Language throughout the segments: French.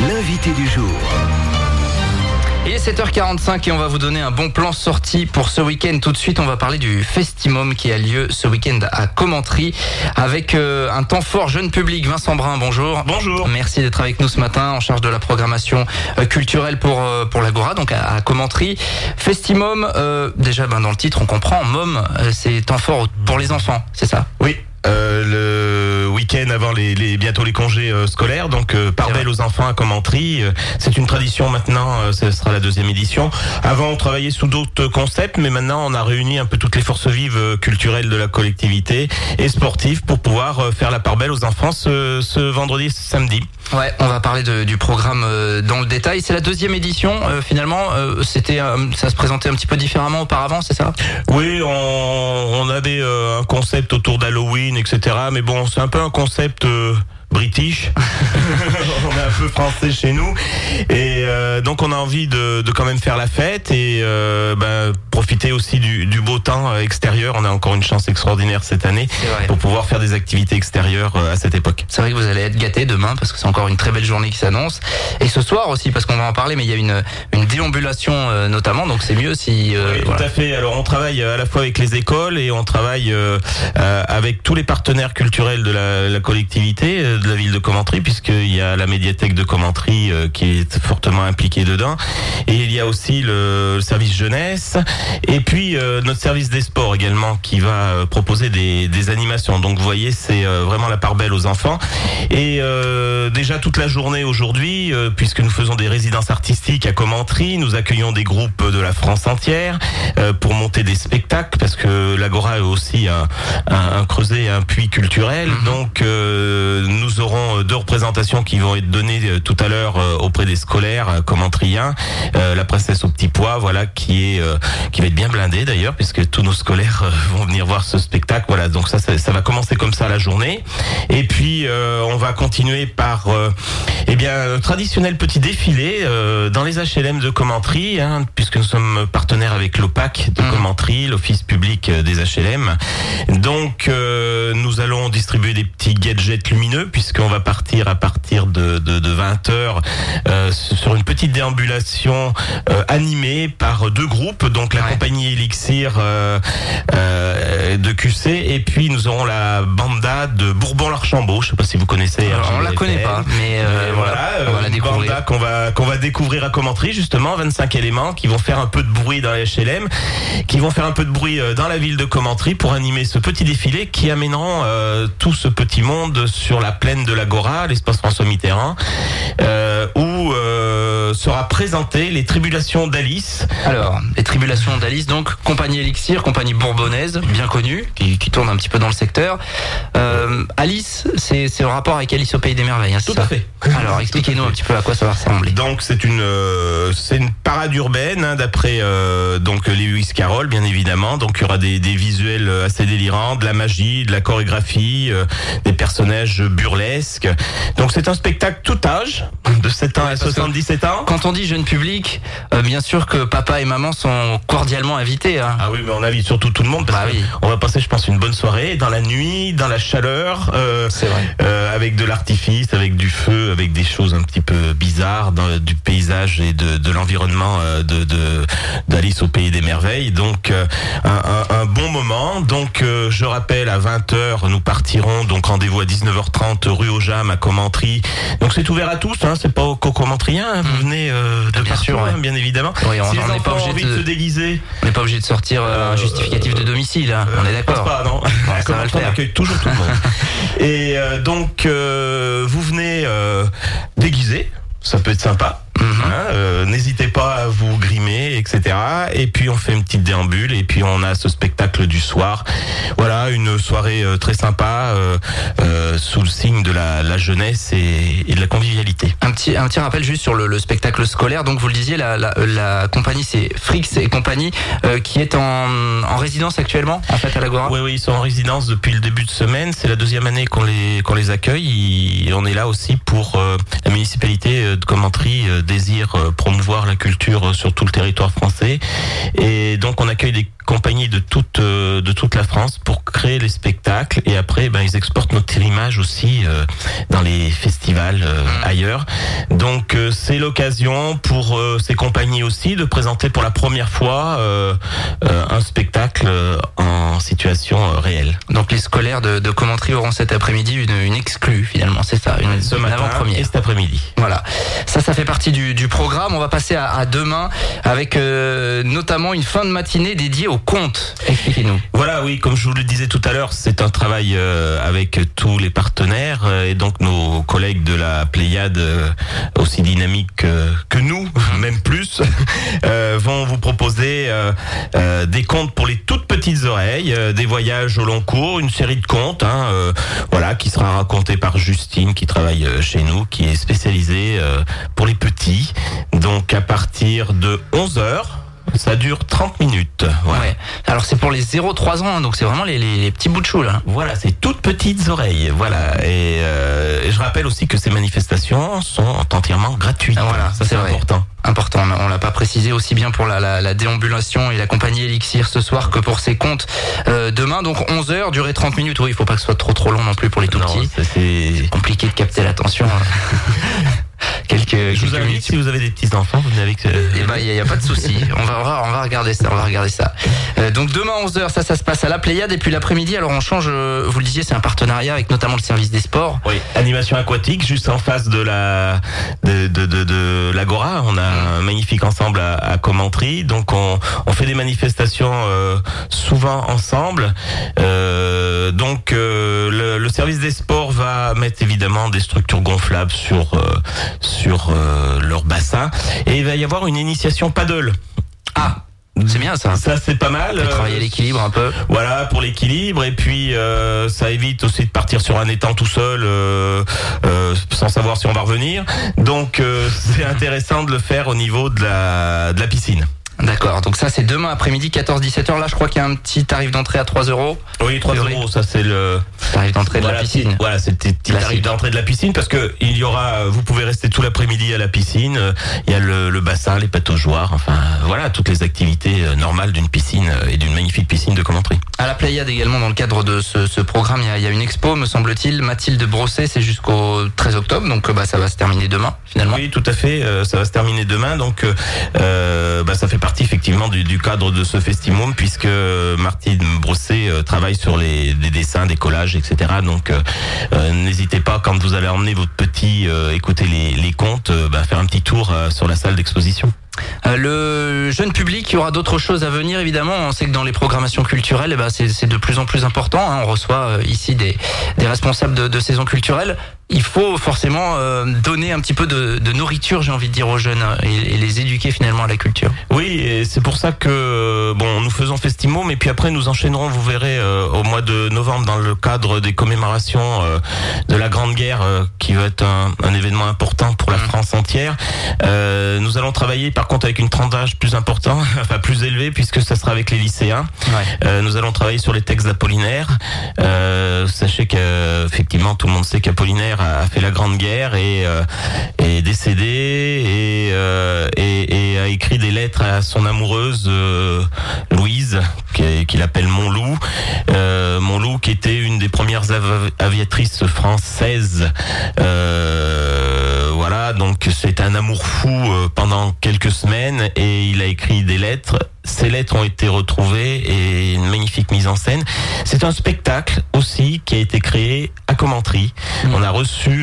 l'invité du jour. Il est 7h45 et on va vous donner un bon plan sortie pour ce week-end. Tout de suite, on va parler du Festimum qui a lieu ce week-end à Commentry avec un temps fort jeune public. Vincent Brun, bonjour. Bonjour. Merci d'être avec nous ce matin en charge de la programmation culturelle pour l'Agora, donc à Commentry. Festimum, déjà dans le titre, on comprend. Mom, c'est temps fort pour les enfants, c'est ça? Oui. Le week-end avant bientôt les congés scolaires, donc part belle aux enfants à Commentry. C'est une tradition maintenant, ce sera la 2e édition. Avant on travaillait sous d'autres concepts, mais maintenant on a réuni un peu toutes les forces vives culturelles de la collectivité et sportives pour pouvoir faire la part belle aux enfants ce vendredi et ce samedi. Ouais, on va parler du programme dans le détail. C'est la 2e édition finalement. Ça se présentait un petit peu différemment auparavant, c'est ça? Oui, on avait un concept autour d'Halloween, etc. Mais bon, c'est un peu un concept british. On est un peu français chez nous et donc on a envie de quand même faire la fête et profiter aussi du beau temps extérieur. On a encore une chance extraordinaire cette année pour pouvoir faire des activités extérieures à cette époque. C'est vrai que vous allez être gâtés demain parce que c'est encore une très belle journée qui s'annonce, et ce soir aussi parce qu'on va en parler, mais il y a une déambulation notamment, donc c'est mieux si oui, tout à fait. Alors on travaille à la fois avec les écoles et on travaille avec tous les partenaires culturels de la collectivité de la ville de Commentry, puisqu'il y a la médiathèque de Commentry qui est fortement impliquée dedans, et il y a aussi le service jeunesse et puis notre service des sports également qui va proposer des animations. Donc vous voyez, c'est vraiment la part belle aux enfants. Et déjà toute la journée aujourd'hui, puisque nous faisons des résidences artistiques à Commentry, nous accueillons des groupes de la France entière pour monter des spectacles, parce que l'Agora est aussi un creuset, un puits culturel. Donc nous aurons 2 représentations qui vont être données tout à l'heure auprès des scolaires commentriens. La princesse au petit pois, voilà, qui va être bien blindée d'ailleurs, puisque tous nos scolaires vont venir voir ce spectacle. Voilà, donc ça va commencer comme ça la journée. Et puis on va continuer par un traditionnel petit défilé dans les HLM de Commentry, puisque nous sommes partenaires avec l'OPAC de Commentry, l'Office public des HLM. Donc nous allons distribuer des petits gadgets lumineux, puisqu'on va partir à partir de 20h sur une petite déambulation animée par 2 groupes, donc la compagnie Elixir de QC, et puis nous aurons la banda de Bourbon-l'Archambault. Je sais pas si vous connaissez. Alors, on la connaît pas, mais voilà, on va la découvrir. Banda qu'on va découvrir à Commentry, justement, 25 éléments qui vont faire un peu de bruit dans les HLM, qui vont faire un peu de bruit dans la ville de Commentry pour animer ce petit défilé qui amèneront tout ce petit monde sur la plaine de l'Agora, l'espace François Mitterrand, où sera présenté les Tribulations d'Alice. Alors, les Tribulations d'Alice, donc compagnie Elixir, compagnie bourbonnaise, bien connue, qui tourne un petit peu dans le secteur. Alice, c'est le rapport avec Alice au Pays des Merveilles, Tout à fait. Alors, expliquez-nous un petit peu à quoi ça va ressembler. Donc c'est une parade urbaine d'après donc Lewis Carroll, bien évidemment. Donc il y aura des visuels assez délirants, de la magie, de la chorégraphie, des personnages burlesques. Donc c'est un spectacle tout âge, de 7 ans à 77 ans. Quand on dit jeune public, bien sûr que papa et maman sont cordialement invités. Ah oui, mais on invite surtout tout le monde, parce qu'on va passer, je pense, une bonne soirée dans la nuit, dans la chaleur, c'est vrai. Avec de l'artifice, avec du feu, avec des choses un petit peu bizarres du paysage et de l'environnement d'Alice au Pays des Merveilles. Donc un bon moment. Donc je rappelle, à 20h nous partirons, donc rendez-vous à 19h30 rue aux Jammes à Commentry. Donc c'est ouvert à tous, c'est pas qu'aux Commentriens, vous venez de partout, bien évidemment. Oui, si les on n'est pas enfants ont obligé envie de se déguiser, on n'est pas obligé de sortir un justificatif de domicile, on est d'accord. Pas, non. Ça va le faire. On accueille toujours tout le monde. Et donc vous venez déguisé, ça peut être sympa. N'hésitez pas à vous grimer, etc. Et puis on fait une petite déambule, et puis on a ce spectacle du soir. Voilà, une soirée très sympa, sous le signe de la jeunesse et de la convivialité. Un petit rappel juste sur le spectacle scolaire. Donc vous le disiez, la compagnie, c'est Frix et compagnie, qui est en résidence actuellement en fait à l'Agora. Oui, ils sont en résidence depuis le début de semaine. C'est la 2e année qu'on les accueille. Et on est là aussi pour la municipalité de Commentry désire promouvoir la culture sur tout le territoire français, et donc on accueille des compagnies de toute la France pour créer les spectacles, et après ils exportent notre image aussi dans les festivals ailleurs. Donc c'est l'occasion pour ces compagnies aussi de présenter pour la première fois un spectacle en situation réelle. Donc les scolaires de Commentry auront cet après-midi une exclue finalement, c'est ça, une avant-première. Et cet après-midi. Voilà, ça fait partie du programme. On va passer à demain avec notamment une fin de matinée dédiée aux contes. Expliquez-nous. Voilà, oui, comme je vous le disais tout à l'heure, c'est un travail avec tous les partenaires et donc nos collègues de la Pléiade, aussi dynamiques que nous, même plus, vont vous proposer des contes pour les toutes petites oreilles, des voyages au long cours, une série de contes, voilà, qui sera racontée par Justine, qui travaille chez nous, qui est spécialisée pour les petits. Donc à partir de 11h. Ça dure 30 minutes. Voilà. Ouais. Alors c'est pour les 0-3 ans, donc c'est vraiment les petits bouts de chou là. Voilà, c'est toutes petites oreilles. Voilà. Et je rappelle aussi que ces manifestations sont entièrement gratuites. Ah, voilà, ça c'est important. Important, on l'a pas précisé, aussi bien pour la déambulation et la compagnie Elixir ce soir que pour ces contes demain. Donc 11h, durée 30 minutes. Oui, il faut pas que ce soit trop long non plus pour les tout petits. C'est compliqué de capter l'attention. Je vous invite, si vous avez des petits enfants, vous venez avec. Eh ben, y a pas de souci. On va regarder ça. Donc demain 11h, ça se passe à la Pléiade, et puis l'après-midi, alors on change. Vous le disiez, c'est un partenariat avec notamment le service des sports. Oui. Animation aquatique, juste en face de l'Agora. On a un magnifique ensemble à Commentry. Donc on fait des manifestations souvent ensemble. Donc le service des sports va mettre évidemment des structures gonflables sur leur bassin, et il va y avoir une initiation paddle. Ah, c'est bien ça. Ça c'est pas mal. Travailler l'équilibre un peu. Voilà, pour l'équilibre, et puis ça évite aussi de partir sur un étang tout seul sans savoir si on va revenir. Donc c'est intéressant de le faire au niveau de la piscine. D'accord, donc ça c'est demain après-midi 14-17h. Là je crois qu'il y a un petit tarif d'entrée à 3 €. Oui, 3 €, ça c'est le tarif d'entrée de la piscine. Voilà, c'est le petit tarif d'entrée de la piscine, parce que il y aura, vous pouvez rester tout l'après-midi à la piscine. Il y a le bassin, les pataugeoires, enfin voilà, toutes les activités normales d'une piscine et d'une magnifique piscine de Commentry. À la Pléiade également, dans le cadre de ce programme, il y a une expo, me semble-t-il. Mathilde Brosset, c'est jusqu'au 13 octobre, donc ça va se terminer demain finalement. Oui, tout à fait, ça va se terminer demain, donc ça fait partie effectivement du cadre de ce Festimum, puisque Mathilde Brosset travaille sur des dessins, des collages, etc. Donc n'hésitez pas, quand vous allez emmener votre petit écouter les contes, faire un petit tour sur la salle d'exposition. Le jeune public, il y aura d'autres choses à venir évidemment. On sait que dans les programmations culturelles, c'est de plus en plus important. On reçoit ici des responsables de saison culturelle. Il faut forcément donner un petit peu de nourriture, j'ai envie de dire, aux jeunes, et les éduquer finalement à la culture. Oui, et c'est pour ça que nous faisons Festimum, et puis après nous enchaînerons, vous verrez, au mois de novembre, dans le cadre des commémorations de la Grande Guerre, qui va être un événement important pour la France entière. Nous allons travailler par contre avec une tranche d'âge plus important, enfin plus élevée, puisque ça sera avec les lycéens. Ouais. Nous allons travailler sur les textes d'Apollinaire. Sachez qu'effectivement tout le monde sait qu'Apollinaire a fait la Grande Guerre et est décédé et a écrit des lettres à son amoureuse Louise, qu'il appelle Montloup. Montloup, qui était une des premières aviatrices françaises. Voilà, donc c'est un amour fou pendant quelques semaines, et il a écrit des lettres. Ces lettres ont été retrouvées, et une magnifique mise en scène. C'est un spectacle aussi qui a été créé à Commentry. On a reçu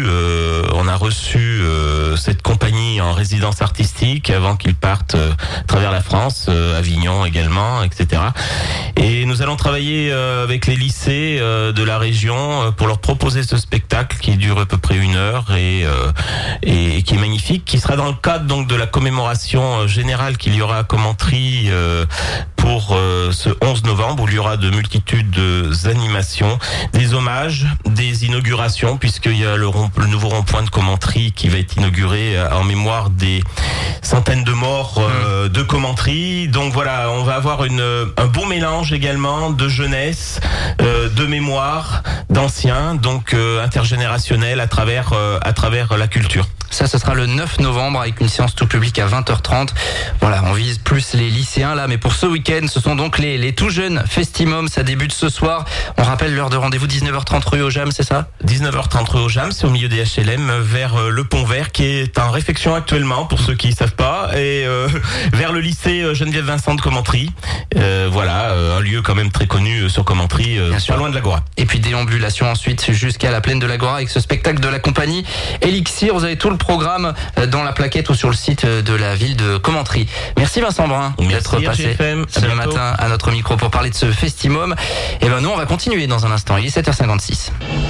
cette compagnie en résidence artistique avant qu'ils partent à travers la France, Avignon également, etc. Et nous allons travailler avec les lycées de la région pour leur proposer ce spectacle qui dure à peu près 1 heure et qui est magnifique, qui sera dans le cadre donc de la commémoration générale qu'il y aura à Commentry pour ce 11 novembre, où il y aura de multitudes d'animations, des hommages, des inaugurations, puisqu'il y a le nouveau rond-point de Commentry qui va être inauguré en mémoire des centaines de morts de Commentry. Donc voilà, on va avoir un beau mélange également de jeunesse, de mémoire, d'anciens, donc intergénérationnel à travers la culture. Ça, ce sera le 9 novembre avec une séance tout public à 20h30. Voilà, on vise plus les lycéens là, mais pour ce week-end, ce sont donc les tout jeunes Festimum. Ça débute ce soir. On rappelle l'heure de rendez-vous, 19h30 rue aux Jam, c'est ça? 19h30 rue aux Jam, c'est au milieu des HLM, vers le Pont Vert, qui est en réfection actuellement, pour ceux qui ne savent pas, et vers le lycée Geneviève Vincent de Commentry. Voilà, un lieu quand même très connu sur Commentry, pas loin de l'Agora. Et puis déambulation ensuite jusqu'à la plaine de l'Agora avec ce spectacle de la compagnie Elixir. Vous avez tout le programme dans la plaquette ou sur le site de la ville de Commentry. Merci Vincent Brun d'être passé ce matin à notre micro pour parler de ce Festimum. Et ben nous on va continuer dans un instant. Il est 7h56.